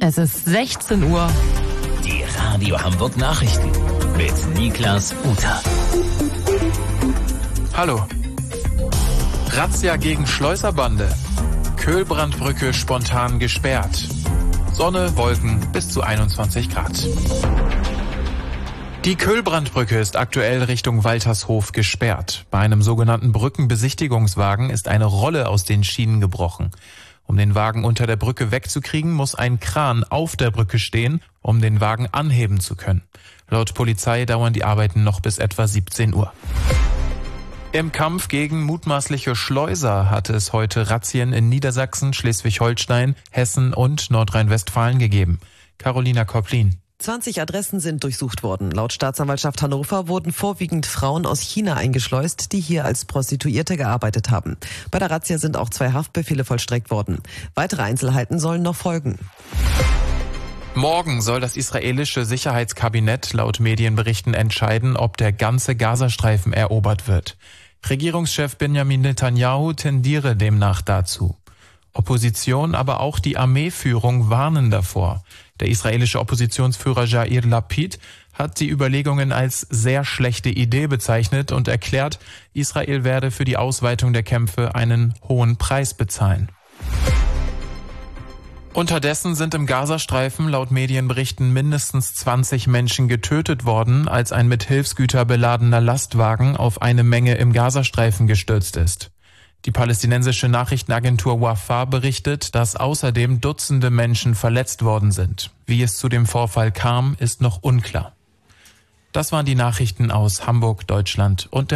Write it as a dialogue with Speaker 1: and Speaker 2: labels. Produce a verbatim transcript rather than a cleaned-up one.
Speaker 1: Es ist sechzehn Uhr.
Speaker 2: Die Radio Hamburg Nachrichten mit Niklas Uter.
Speaker 3: Hallo. Razzia gegen Schleuserbande. Köhlbrandbrücke spontan gesperrt. Sonne, Wolken bis zu einundzwanzig Grad. Die Köhlbrandbrücke ist aktuell Richtung Waltershof gesperrt. Bei einem sogenannten Brückenbesichtigungswagen ist eine Rolle aus den Schienen gebrochen. Um den Wagen unter der Brücke wegzukriegen, muss ein Kran auf der Brücke stehen, um den Wagen anheben zu können. Laut Polizei dauern die Arbeiten noch bis etwa siebzehn Uhr. Im Kampf gegen mutmaßliche Schleuser hatte es heute Razzien in Niedersachsen, Schleswig-Holstein, Hessen und Nordrhein-Westfalen gegeben. Carolina Koplin.
Speaker 4: zwanzig Adressen sind durchsucht worden. Laut Staatsanwaltschaft Hannover wurden vorwiegend Frauen aus China eingeschleust, die hier als Prostituierte gearbeitet haben. Bei der Razzia sind auch zwei Haftbefehle vollstreckt worden. Weitere Einzelheiten sollen noch folgen.
Speaker 3: Morgen soll das israelische Sicherheitskabinett laut Medienberichten entscheiden, ob der ganze Gazastreifen erobert wird. Regierungschef Benjamin Netanyahu tendiere demnach dazu. Opposition, aber auch die Armeeführung warnen davor. Der israelische Oppositionsführer Yair Lapid hat die Überlegungen als sehr schlechte Idee bezeichnet und erklärt, Israel werde für die Ausweitung der Kämpfe einen hohen Preis bezahlen. Unterdessen sind im Gazastreifen laut Medienberichten mindestens zwanzig Menschen getötet worden, als ein mit Hilfsgüter beladener Lastwagen auf eine Menge im Gazastreifen gestürzt ist. Die palästinensische Nachrichtenagentur Wafa berichtet, dass außerdem Dutzende Menschen verletzt worden sind. Wie es zu dem Vorfall kam, ist noch unklar. Das waren die Nachrichten aus Hamburg, Deutschland und der